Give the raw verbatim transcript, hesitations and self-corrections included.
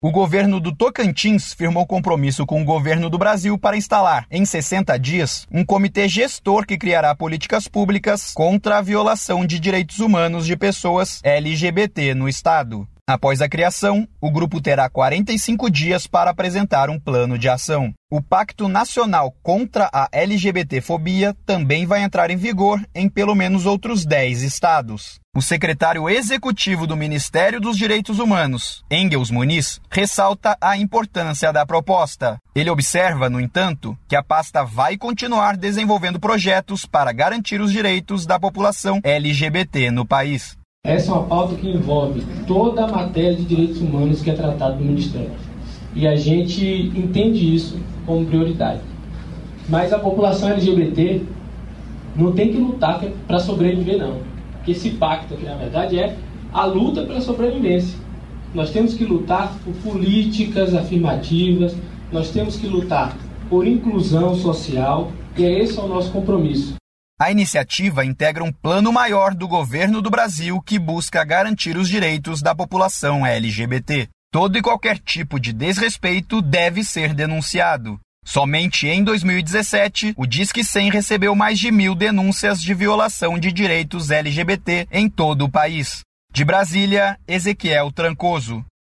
O governo do Tocantins firmou compromisso com o governo do Brasil para instalar, em sessenta dias, um comitê gestor que criará políticas públicas contra a violação de direitos humanos de pessoas L G B T no estado. Após a criação, o grupo terá quarenta e cinco dias para apresentar um plano de ação. O Pacto Nacional contra a LGBTfobia também vai entrar em vigor em pelo menos outros dez estados. O secretário executivo do Ministério dos Direitos Humanos, Engels Muniz, ressalta a importância da proposta. Ele observa, no entanto, que a pasta vai continuar desenvolvendo projetos para garantir os direitos da população L G B T no país. Essa é uma pauta que envolve toda a matéria de direitos humanos que é tratada no Ministério. E a gente entende isso como prioridade. Mas a população L G B T não tem que lutar para sobreviver, não. Porque esse pacto aqui, na verdade, é a luta pela sobrevivência. Nós temos que lutar por políticas afirmativas, nós temos que lutar por inclusão social, e esse é o nosso compromisso. A iniciativa integra um plano maior do governo do Brasil que busca garantir os direitos da população L G B T. Todo e qualquer tipo de desrespeito deve ser denunciado. Somente em dois mil e dezessete, o Disque cem recebeu mais de mil denúncias de violação de direitos L G B T em todo o país. De Brasília, Ezequiel Trancoso.